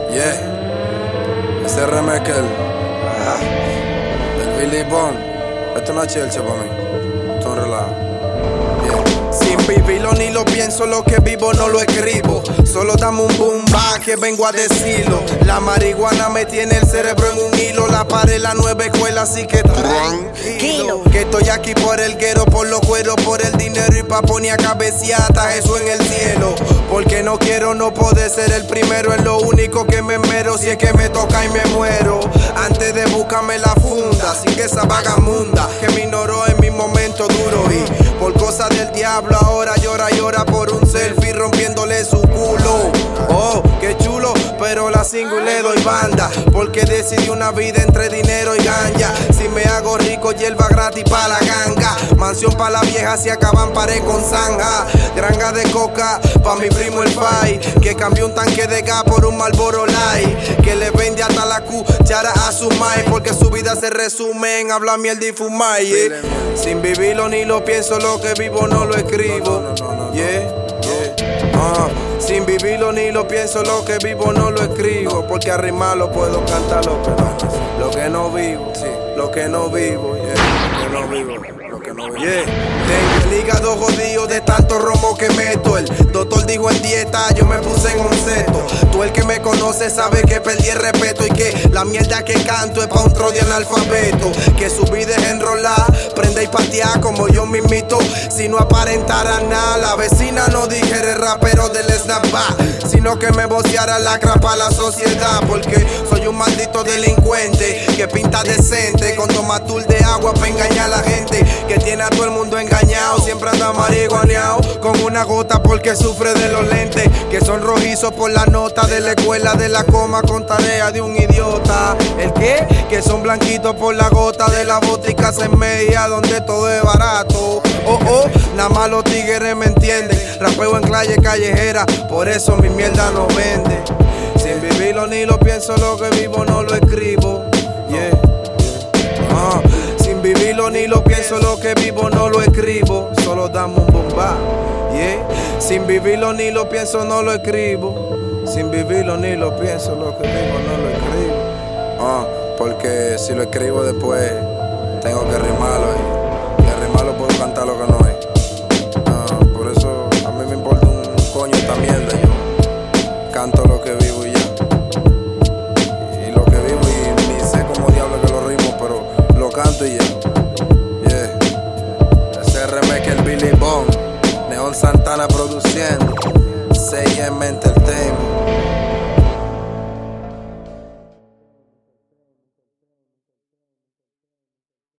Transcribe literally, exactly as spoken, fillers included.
Yeah, ese remake el, el Billy Bond. Esto es una chelcha para mí. Esto es un relajo. Sin vivirlo ni lo pienso, lo que vivo no lo escribo. Solo dame un boom bap que vengo a decirlo. La marihuana me tiene el cerebro en un hilo. La pared la nueva escuela, así que tranquilo. Que estoy aquí por el guero, por los cueros, por el dinero y pa' poner a cabeceata Jesús en el cielo. Porque no quiero, no poder ser el primero. Es lo único que me mero, si es que me toca y me muero. Antes de buscarme la funda, sin que esa vagamunda que me ignoró en mi momento duro. Y por cosas del diablo ahora llora, llora por un selfie rompiéndole su culo. Oh, qué chulo, pero la single le doy banda. Porque decidí una vida entre dinero y ganja. Si me hago rico, hierba gratis pa' la ganga. Mansión pa' la vieja, si acaban pared con zanja. Granja de coca pa' mi primo el Pai, que cambió un tanque de gas por un Marlboro Light. Que le vende hasta la cuchara a su mai, porque su vida se resume en hablar mierda y fumar, yeah. Sin vivirlo ni lo pienso, lo que vivo no lo escribo, yeah, yeah. Uh, sin vivirlo ni lo pienso, lo que vivo no lo escribo. Porque arrimarlo puedo cantarlo, pero lo que no vivo, lo que no vivo, yeah. Lo que no vivo, lo que no vivo, yeah. Tengo el hígado jodido de tanto romo que meto. El doctor dijo en dieta, yo me puse en un seto. Tú el que me conoce sabe que perdí el respeto. Y que la mierda que canto es pa' un tro de analfabeto. Que su vida es enrolar, prende y patear como yo mismito. Si no aparentara nada, la vecina no dijera el rapero del snapback, sino que me voceara lacra pa' la sociedad. Porque soy un maldito delincuente que pinta decente, con tomatul de agua pa' engañar a la gente. Que tiene a todo el mundo engañado, siempre anda marihuaneado con una gota porque sufre de los lentes que son rojizos por la nota de la escuela de la coma con tarea de un idiota. ¿El qué? Que son blanquitos por la gota de la botica en media donde todo es barato. Oh, oh, nada más los tigres me entienden. Rapeo en calle callejera, por eso mi mierda no vende. Sin vivirlo ni lo pienso, lo que vivo no lo escribo, yeah. Uh, sin vivirlo ni lo pienso, lo que vivo no lo escribo. Solo damos un bomba, yeah. Sin vivirlo ni lo pienso, no lo escribo. Sin vivirlo ni lo pienso, lo que vivo no lo escribo. Uh, porque si lo escribo después, tengo que rimarlo. Y, y rimarlo puedo cantar lo que no es. Uh, por eso a mí me importa un coño esta mierda. Yo canto lo que vivo y